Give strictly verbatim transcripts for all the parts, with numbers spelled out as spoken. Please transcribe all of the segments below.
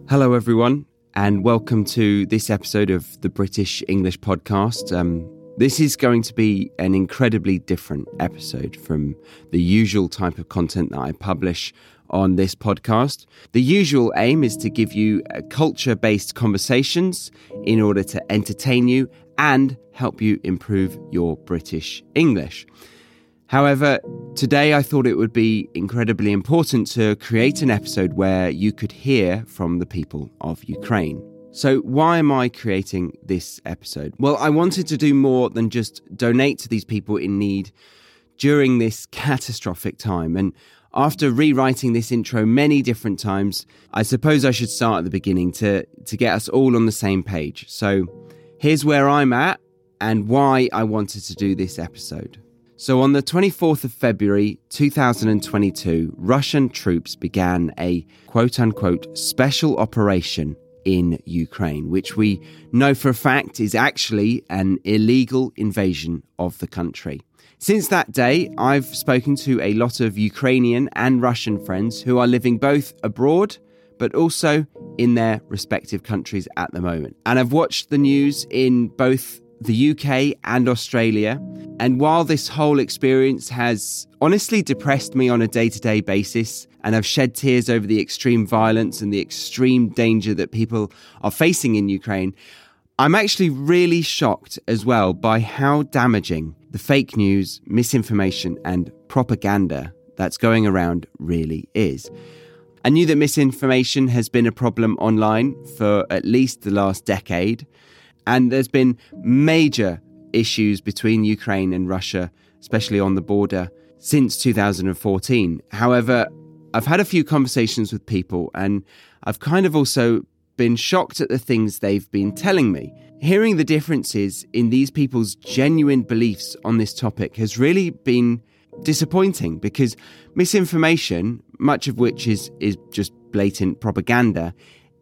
Hello, everyone, and welcome to this episode of the British English Podcast. Um, this is going to be an incredibly different episode from the usual type of content that I publish on this podcast. The usual aim is to give you uh, culture-based conversations in order to entertain you and help you improve your British English. However, today I thought it would be incredibly important to create an episode where you could hear from the people of Ukraine. So why am I creating this episode? Well, I wanted to do more than just donate to these people in need during this catastrophic time. And after rewriting this intro many different times, I suppose I should start at the beginning to, to get us all on the same page. So here's where I'm at and why I wanted to do this episode. So on the twenty-fourth of February two thousand twenty-two, Russian troops began a quote-unquote special operation in Ukraine, which we know for a fact is actually an illegal invasion of the country. Since that day, I've spoken to a lot of Ukrainian and Russian friends who are living both abroad but also in their respective countries at the moment. And I've watched the news in both the U K and Australia. And while this whole experience has honestly depressed me on a day-to-day basis, and I've shed tears over the extreme violence and the extreme danger that people are facing in Ukraine, I'm actually really shocked as well by how damaging the fake news, misinformation and propaganda that's going around really is. I knew that misinformation has been a problem online for at least the last decade. And there's been major issues between Ukraine and Russia, especially on the border, since two thousand fourteen. However, I've had a few conversations with people and I've kind of also been shocked at the things they've been telling me. Hearing the differences in these people's genuine beliefs on this topic has really been disappointing because misinformation, much of which is, is just blatant propaganda,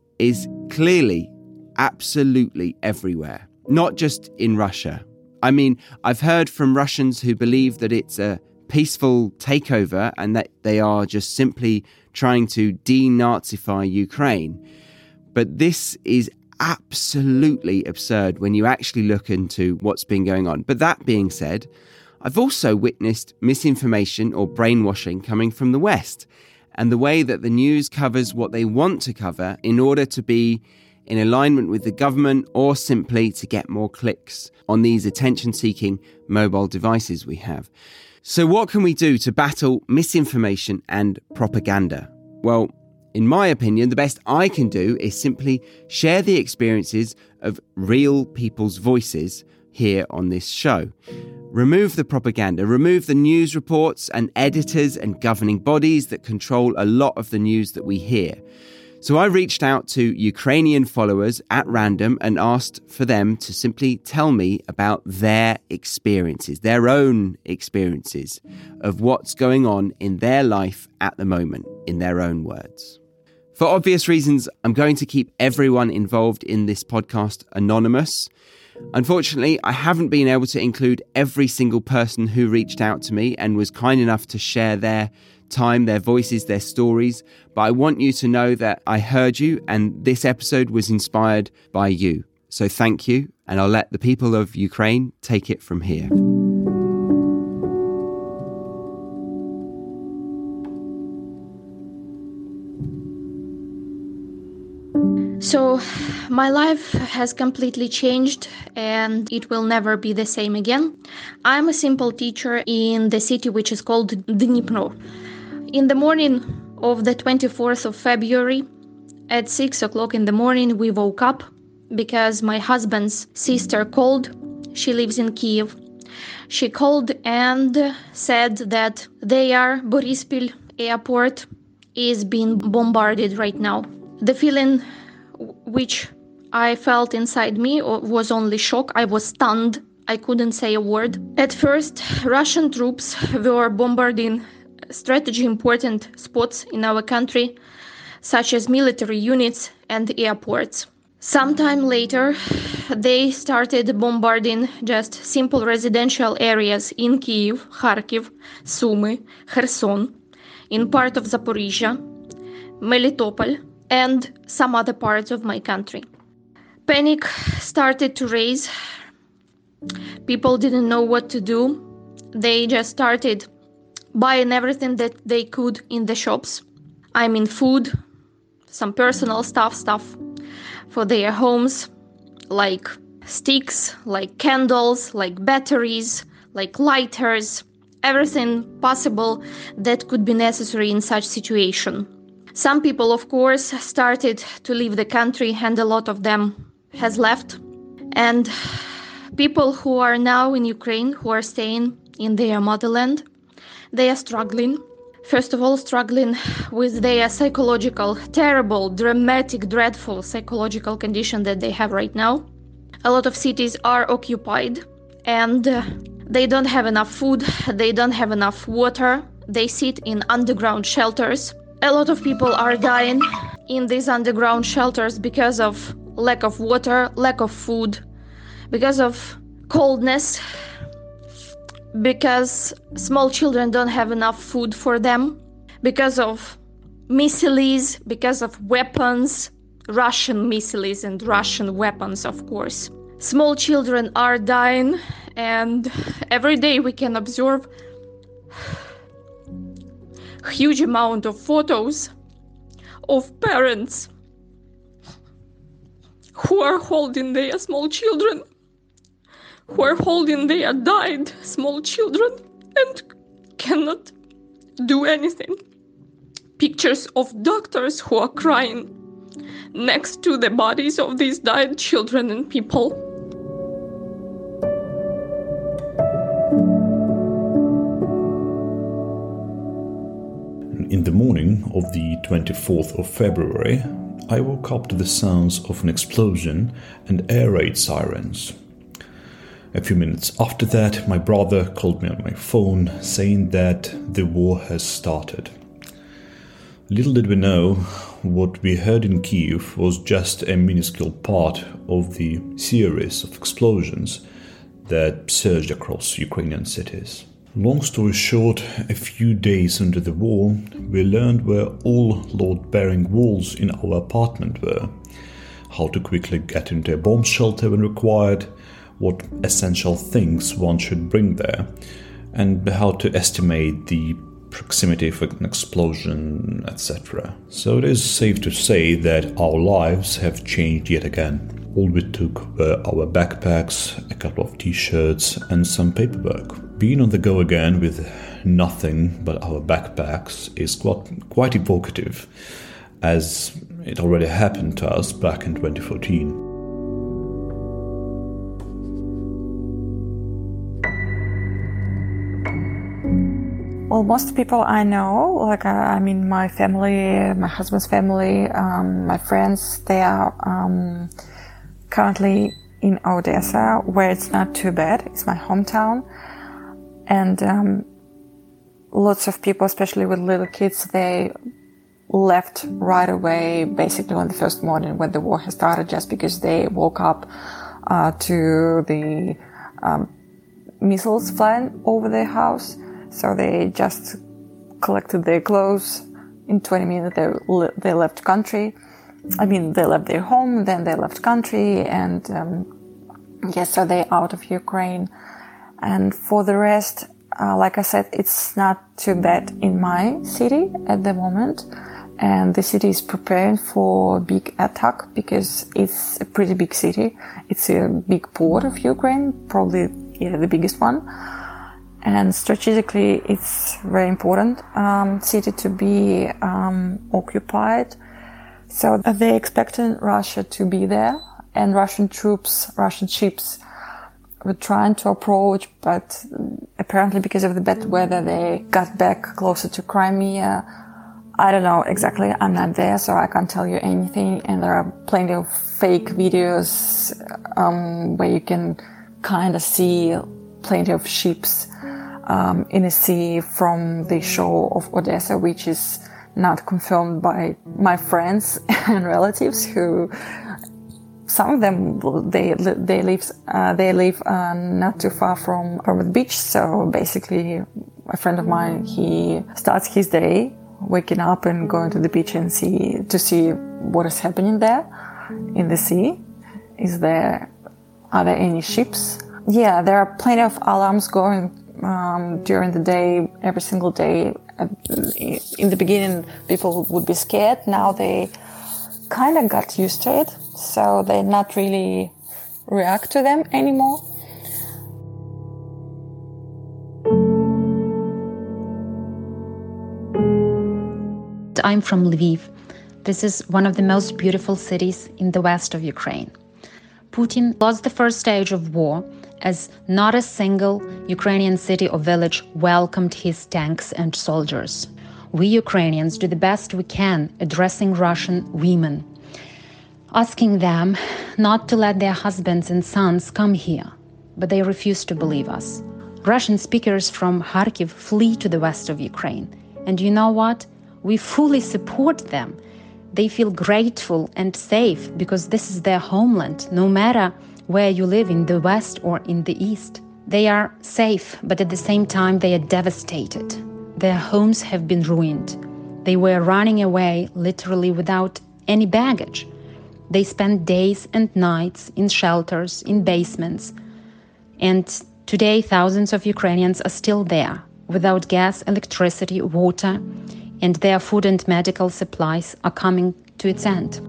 is clearly absolutely everywhere, not just in Russia. I mean, I've heard from Russians who believe that it's a peaceful takeover and that they are just simply trying to denazify Ukraine. But this is absolutely absurd when you actually look into what's been going on. But that being said, I've also witnessed misinformation or brainwashing coming from the West and the way that the news covers what they want to cover in order to be in alignment with the government or simply to get more clicks on these attention-seeking mobile devices we have. So what can we do to battle misinformation and propaganda? Well, in my opinion, the best I can do is simply share the experiences of real people's voices here on this show. Remove the propaganda, remove the news reports and editors and governing bodies that control a lot of the news that we hear. So I reached out to Ukrainian followers at random and asked for them to simply tell me about their experiences, their own experiences of what's going on in their life at the moment, in their own words. For obvious reasons, I'm going to keep everyone involved in this podcast anonymous. Unfortunately, I haven't been able to include every single person who reached out to me and was kind enough to share their time, their voices, their stories, but I want you to know that I heard you and this episode was inspired by you. So thank you, and I'll let the people of Ukraine take it from here. So my life has completely changed and it will never be the same again. I'm a simple teacher in the city which is called Dnipro. In the morning of the twenty-fourth of February, at six o'clock in the morning, we woke up because my husband's sister called. She lives in Kiev. She called and said that their Borispil airport is being bombarded right now. The feeling which I felt inside me was only shock. I was stunned. I couldn't say a word. At first, Russian troops were bombarding strategically important spots in our country, such as military units and airports. Sometime later, they started bombarding just simple residential areas in Kyiv, Kharkiv, Sumy, Kherson, in part of Zaporizhia, Melitopol, and some other parts of my country. Panic started to rise. People didn't know what to do. They just started buying everything that they could in the shops. I mean food, some personal stuff, stuff for their homes, like sticks, like candles, like batteries, like lighters, everything possible that could be necessary in such situation. Some people, of course, started to leave the country, and a lot of them has left. And people who are now in Ukraine, who are staying in their motherland, they are struggling. First of all, struggling with their psychological, terrible, dramatic, dreadful psychological condition that they have right now. A lot of cities are occupied, and uh, they don't have enough food, they don't have enough water, they sit in underground shelters. A lot of people are dying in these underground shelters because of lack of water, lack of food, because of coldness, because small children don't have enough food for them, because of missiles, because of weapons, Russian missiles and Russian weapons, of course. Small children are dying, and every day we can observe a huge amount of photos of parents who are holding their small children, who are holding their died small children and cannot do anything. Pictures of doctors who are crying next to the bodies of these died children and people. In the morning of the twenty-fourth of February, I woke up to the sounds of an explosion and air raid sirens. A few minutes after that, my brother called me on my phone saying that the war has started. Little did we know, what we heard in Kyiv was just a minuscule part of the series of explosions that surged across Ukrainian cities. Long story short, a few days into the war, we learned where all load-bearing walls in our apartment were, how to quickly get into a bomb shelter when required, what essential things one should bring there, and how to estimate the proximity of an explosion, et cetera. So it is safe to say that our lives have changed yet again. All we took were our backpacks, a couple of t-shirts, and some paperwork. Being on the go again with nothing but our backpacks is quite, quite evocative, as it already happened to us back in twenty fourteen. Well, most people I know, like uh, I mean, my family, my husband's family, um, my friends, they are um, currently in Odessa, where it's not too bad. It's my hometown, and um, lots of people, especially with little kids, they left right away, basically on the first morning when the war has started, just because they woke up uh, to the um, missiles flying over their house. So they just collected their clothes. In twenty minutes, they they left country. I mean, they left their home, then they left country, and um, yes, so they're out of Ukraine. And for the rest, uh, like I said, it's not too bad in my city at the moment. And the city is preparing for a big attack because it's a pretty big city. It's a big port of Ukraine, probably yeah, the biggest one. And strategically, it's very important um, city to be um, occupied. So they're expecting Russia to be there, and Russian troops, Russian ships were trying to approach, but apparently because of the bad weather, they got back closer to Crimea. I don't know exactly. I'm not there, so I can't tell you anything. And there are plenty of fake videos um, where you can kind of see plenty of ships Um, in a sea from the shore of Odessa, which is not confirmed by my friends and relatives, who some of them they they live uh, they live uh, not too far from from the beach. So basically, a friend of mine, he starts his day waking up and going to the beach and see to see what is happening there in the sea. Is there, are there any ships? Yeah, there are plenty of alarms going um, during the day, every single day. In the beginning, people would be scared. Now they kind of got used to it, so they not really react to them anymore. I'm from Lviv. This is one of the most beautiful cities in the west of Ukraine. Putin lost the first stage of war as not a single Ukrainian city or village welcomed his tanks and soldiers. We Ukrainians do the best we can addressing Russian women, asking them not to let their husbands and sons come here, but they refuse to believe us. Russian speakers from Kharkiv flee to the west of Ukraine. And you know what? We fully support them. They feel grateful and safe because this is their homeland, no matter where you live in the west or in the east. They are safe, but at the same time they are devastated. Their homes have been ruined. They were running away literally without any baggage. They spent days and nights in shelters, in basements. And today thousands of Ukrainians are still there, without gas, electricity, water, and their food and medical supplies are coming to its end.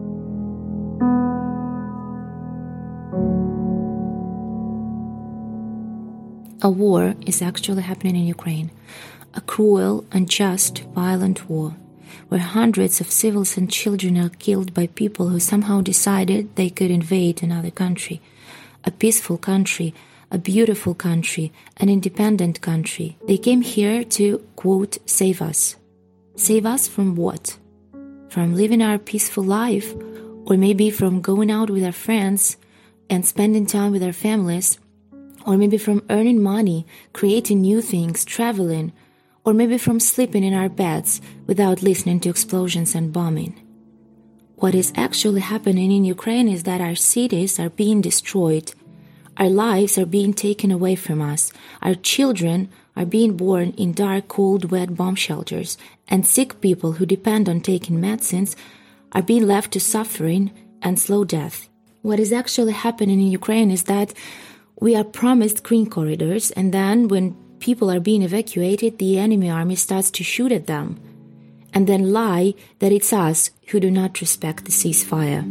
A war is actually happening in Ukraine. A cruel, unjust, violent war, where hundreds of civils and children are killed by people who somehow decided they could invade another country. A peaceful country, a beautiful country, an independent country. They came here to, quote, save us. Save us from what? From living our peaceful life? Or maybe from going out with our friends and spending time with our families? Or maybe from earning money, creating new things, traveling? Or maybe from sleeping in our beds without listening to explosions and bombing? What is actually happening in Ukraine is that our cities are being destroyed. Our lives are being taken away from us. Our children are being born in dark, cold, wet bomb shelters, and sick people who depend on taking medicines are being left to suffering and slow death. What is actually happening in Ukraine is that we are promised green corridors, and then when people are being evacuated, the enemy army starts to shoot at them, and then lie that it's us who do not respect the ceasefire.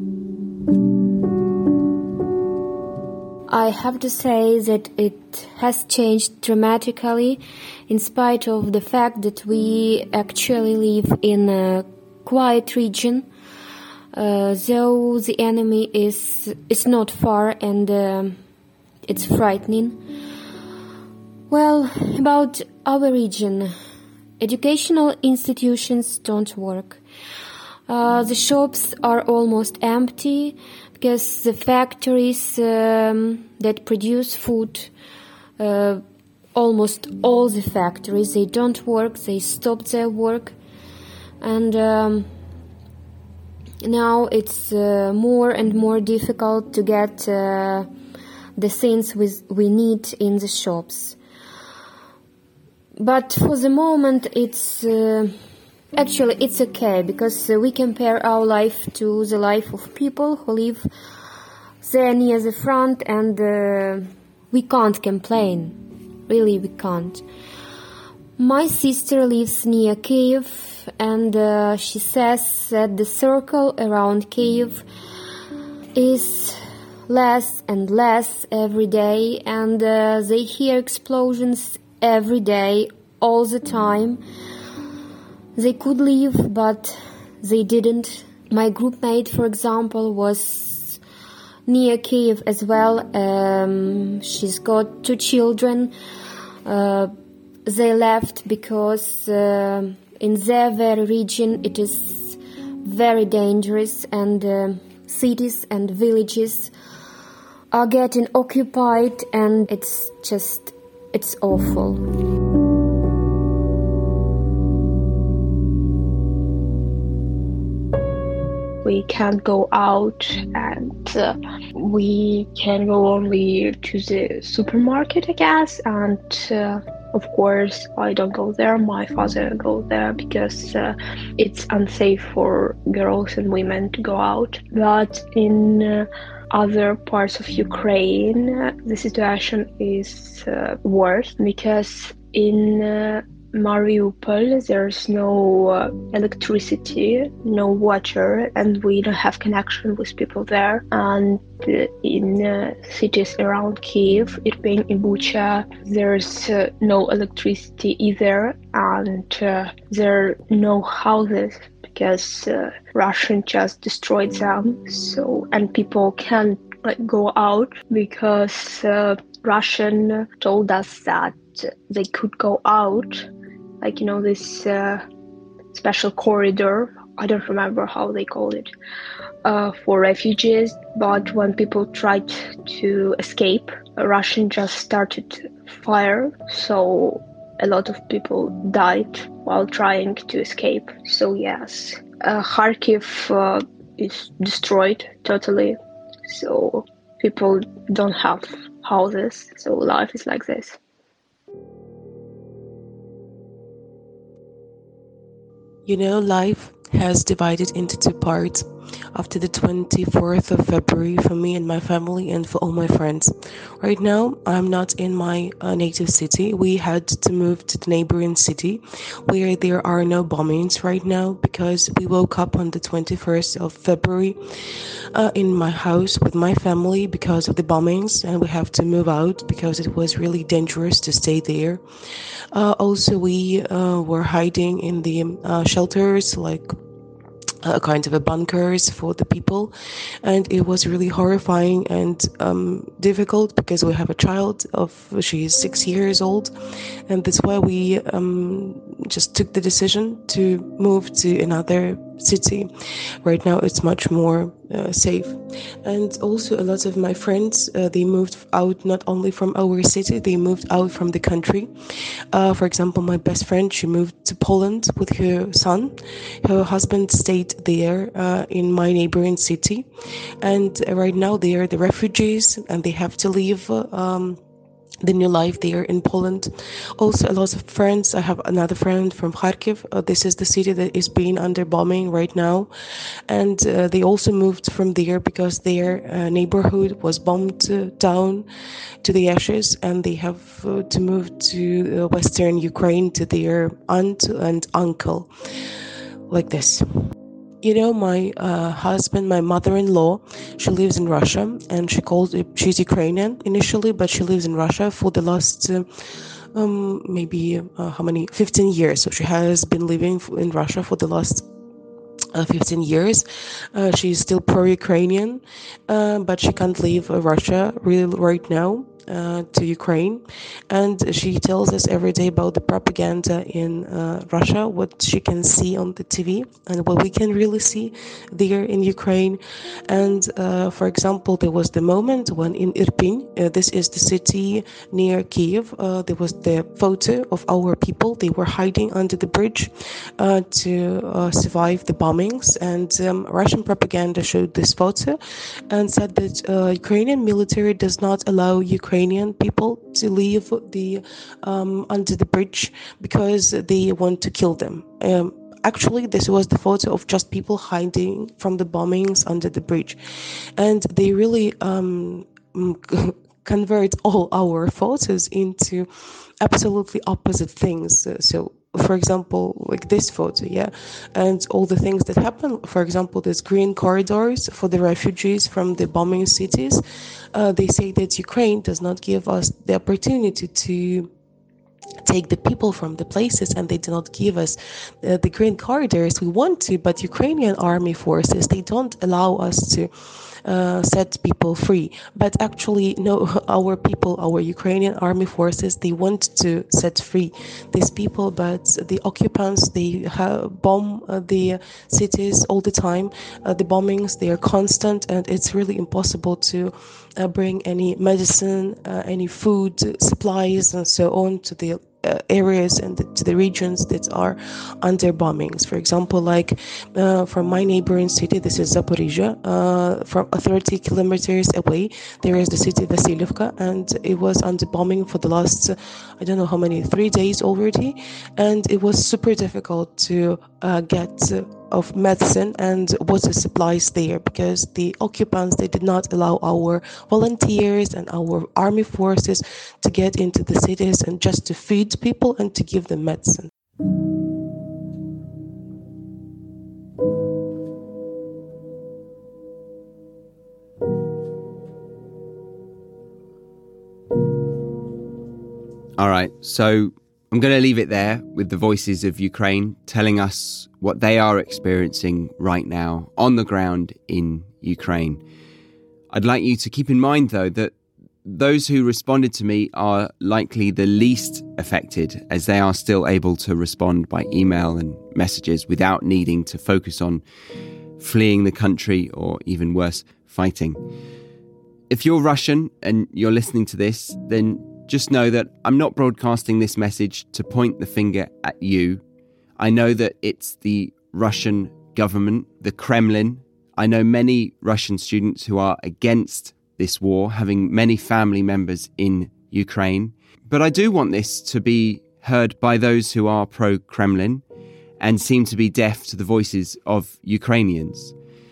I have to say that it has changed dramatically in spite of the fact that we actually live in a quiet region, uh, though the enemy is, is not far and uh, it's frightening. Well, about our region, educational institutions don't work. Uh, the shops are almost empty, because the factories um, that produce food, uh, almost all the factories, they don't work, they stopped their work. And um, now it's uh, more and more difficult to get uh, the things we, we need in the shops. But for the moment, it's... Uh, Actually, it's okay, because uh, we compare our life to the life of people who live there near the front, and uh, we can't complain. Really, we can't. My sister lives near Kyiv, and uh, she says that the circle around Kyiv is less and less every day, and uh, they hear explosions every day, all the time. They could leave, but they didn't. My groupmate, for example, was near Kyiv as well. Um, she's got two children. Uh, they left because uh, in their very region it is very dangerous, and uh, cities and villages are getting occupied, and it's just, it's awful. We can't go out, and uh, we can go only to the supermarket, I guess, and uh, of course, I don't go there. My father goes there because uh, it's unsafe for girls and women to go out. But in uh, other parts of Ukraine, uh, the situation is uh, worse because in uh, Mariupol there's no uh, electricity, no water, and we don't have connection with people there. And uh, in uh, cities around Kiev, Irpin, and Bucha, there's uh, no electricity either, and uh, there are no houses because uh, Russian just destroyed them. So and people can't like go out because uh, Russian told us that they could go out, like, you know, this uh, special corridor, I don't remember how they call it, uh, for refugees. But when people tried to escape, Russian just started fire, so a lot of people died while trying to escape. So yes, uh, Kharkiv uh, is destroyed totally, so people don't have houses, so life is like this. You know, life has divided into two parts. After the twenty-fourth of February, for me and my family and for all my friends. Right now, I'm not in my uh, native city. We had to move to the neighboring city where there are no bombings right now because we woke up on the twenty-first of February uh, in my house with my family because of the bombings, and we have to move out because it was really dangerous to stay there. Uh, also, we uh, were hiding in the uh, shelters, like a kind of a bunkers for the people, and it was really horrifying and um, difficult because we have a child of she is six years old, and that's why we um, just took the decision to move to another city. Right now it's much more uh, safe. And also a lot of my friends, uh, they moved out not only from our city, they moved out from the country. Uh, for example, my best friend, she moved to Poland with her son. Her husband stayed there uh, in my neighboring city, and right now they are the refugees and they have to leave um, the new life there in Poland. Also, a lot of friends. I have another friend from Kharkiv. Uh, this is the city that is being under bombing right now, and uh, they also moved from there because their uh, neighborhood was bombed uh, down to the ashes, and they have uh, to move to uh, western Ukraine to their aunt and uncle, like this. You know, my uh, husband, my mother-in-law, she lives in Russia, and she calls it, she's Ukrainian initially, but she lives in Russia for the last uh, um, maybe uh, how many fifteen years. So she has been living in Russia for the last uh, fifteen years. Uh, she's still pro-Ukrainian, uh, but she can't leave uh, Russia really right now. Uh, to Ukraine, and she tells us every day about the propaganda in uh, Russia, what she can see on the T V and what we can really see there in Ukraine. And uh, for example, there was the moment when in Irpin, uh, this is the city near Kiev, uh, there was the photo of our people. They were hiding under the bridge uh, to uh, survive the bombings, and um, Russian propaganda showed this photo and said that uh, Ukrainian military does not allow Ukraine Ukrainian people to leave the um, under the bridge because they want to kill them. Um, actually, this was the photo of just people hiding from the bombings under the bridge, and they really um, convert all our photos into absolutely opposite things. So, for example, like this photo, yeah, and all the things that happen. For example, there's green corridors for the refugees from the bombing cities. Uh, they say that Ukraine does not give us the opportunity to take the people from the places, and they do not give us uh, the green corridors we want to, but Ukrainian army forces, they don't allow us to uh, set people free. But actually, no, our people, our Ukrainian army forces, they want to set free these people, but the occupants, they have bomb uh, the cities all the time. Uh, the bombings, they are constant, and it's really impossible to uh, bring any medicine, uh, any food, supplies, and so on to the uh, areas and the, to the regions that are under bombings. For example, like uh, from my neighboring city, this is Zaporizhia, uh, from thirty kilometers away, there is the city Vasilievka, and it was under bombing for the last, uh, I don't know how many, three days already, and it was super difficult to uh, get uh, of medicine and water supplies there, because the occupants, they did not allow our volunteers and our army forces to get into the cities and just to feed people and to give them medicine. All right, so I'm going to leave it there with the voices of Ukraine telling us what they are experiencing right now on the ground in Ukraine. I'd like you to keep in mind, though, that those who responded to me are likely the least affected, as they are still able to respond by email and messages without needing to focus on fleeing the country or, even worse, fighting. If you're Russian and you're listening to this, then just know that I'm not broadcasting this message to point the finger at you. I know that it's the Russian government, the Kremlin. I know many Russian students who are against this war, having many family members in Ukraine. But I do want this to be heard by those who are pro-Kremlin and seem to be deaf to the voices of Ukrainians.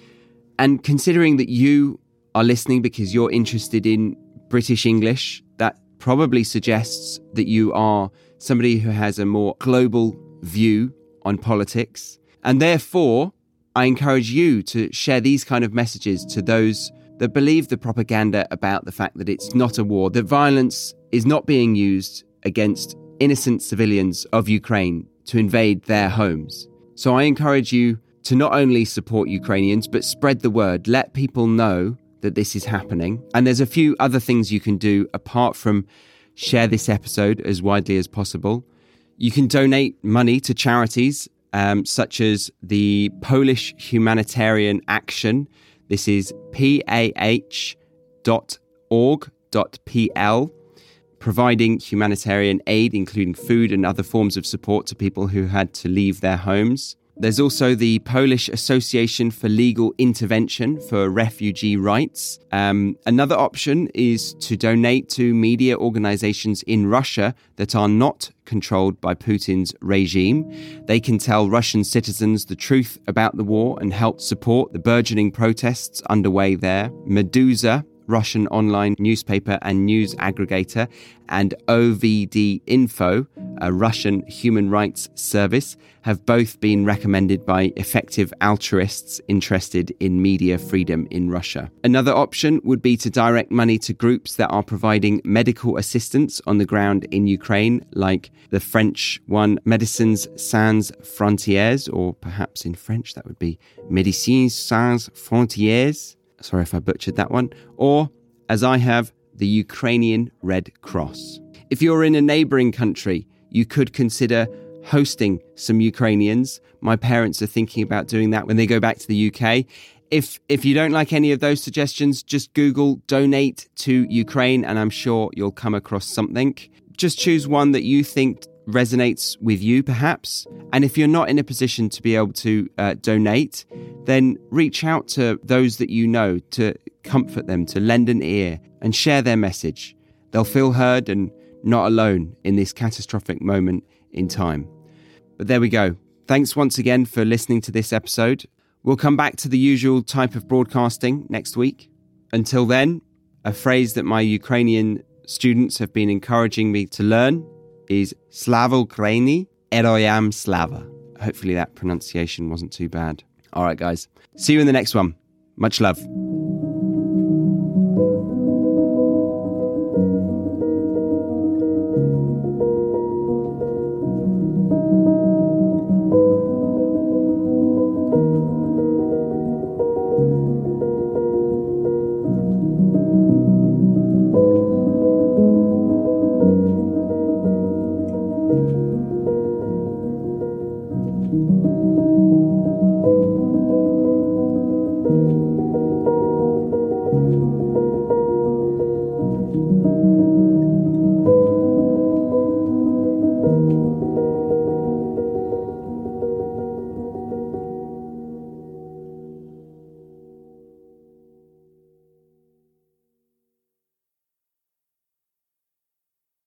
And considering that you are listening because you're interested in British English, that probably suggests that you are somebody who has a more global view on politics. And therefore, I encourage you to share these kind of messages to those that believe the propaganda about the fact that it's not a war, that violence is not being used against innocent civilians of Ukraine to invade their homes. So I encourage you to not only support Ukrainians, but spread the word. Let people know that this is happening. And there's a few other things you can do apart from share this episode as widely as possible. You can donate money to charities um, such as the Polish Humanitarian Action. This is p a h dot org dot p l, providing humanitarian aid, including food and other forms of support to people who had to leave their homes. There's also the Polish Association for Legal Intervention for Refugee Rights. Um, another option is to donate to media organizations in Russia that are not controlled by Putin's regime. They can tell Russian citizens the truth about the war and help support the burgeoning protests underway there. Meduza, Russian online newspaper and news aggregator, and O V D Info, a Russian human rights service, have both been recommended by effective altruists interested in media freedom in Russia. Another option would be to direct money to groups that are providing medical assistance on the ground in Ukraine, like the French one, Médecins Sans Frontières, or perhaps in French that would be Médecins Sans Frontières. Sorry if I butchered that one. Or, as I have, the Ukrainian Red Cross. If you're in a neighbouring country, you could consider hosting some Ukrainians. My parents are thinking about doing that when they go back to the U K. If if you don't like any of those suggestions, just Google donate to Ukraine and I'm sure you'll come across something. Just choose one that you think resonates with you, perhaps. And if you're not in a position to be able to uh, donate, then reach out to those that you know to comfort them, to lend an ear and share their message. They'll feel heard and not alone in this catastrophic moment in time. But there we go. Thanks once again for listening to this episode. We'll come back to the usual type of broadcasting next week. Until then, a phrase that my Ukrainian students have been encouraging me to learn is Slava Ukraini, Heroyam Slava. Hopefully that pronunciation wasn't too bad. All right, guys. See you in the next one. Much love.